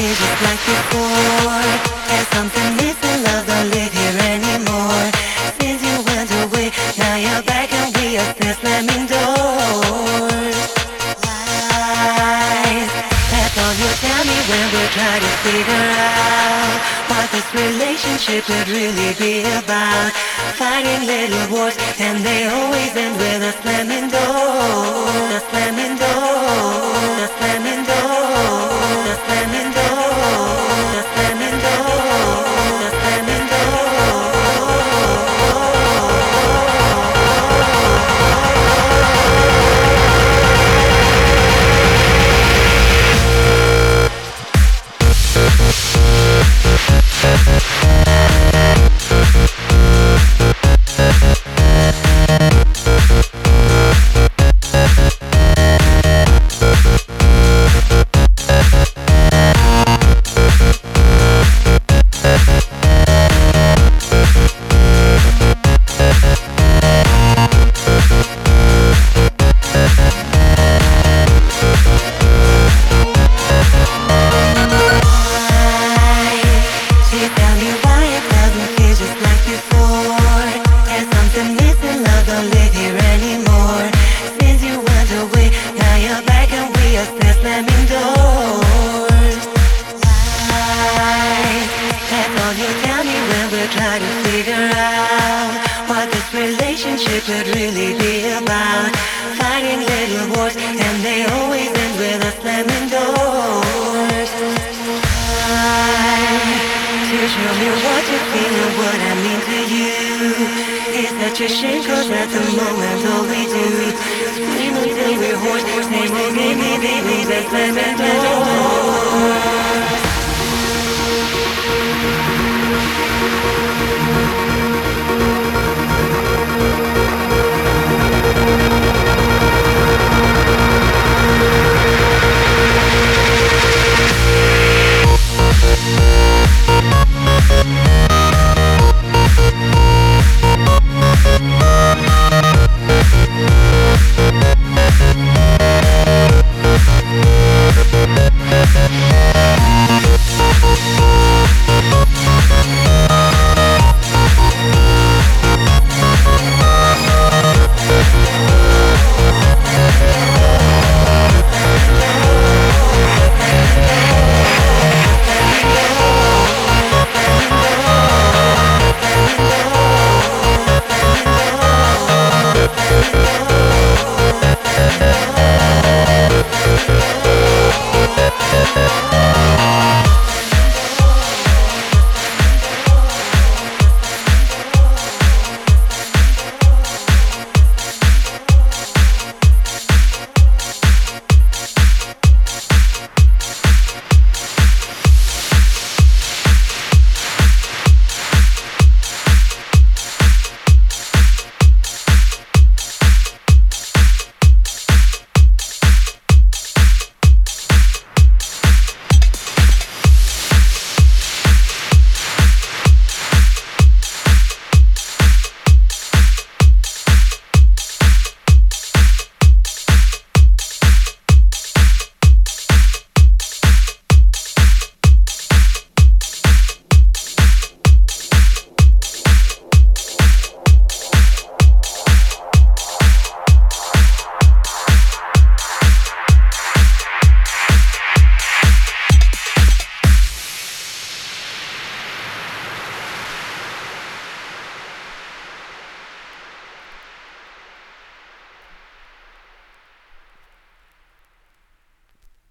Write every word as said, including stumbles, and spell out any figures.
feel just like before. There's something missing, love don't live here anymore. Since you went away, now you're back and we are still slamming doors. Lies, that's all you tell me when we try to figure out what this relationship could really be about. Fighting little wars and they always end with a slamming door. A slamming door. A slamming door. A slamming door. A slamming door. A slamming door. Could really be about fighting little wars and they always end with us slamming doors. To show me what you feel and what I mean to you is such a shame, cause at the moment all we do scream until we're hoarse. Same old game, baby, that's slamming doors.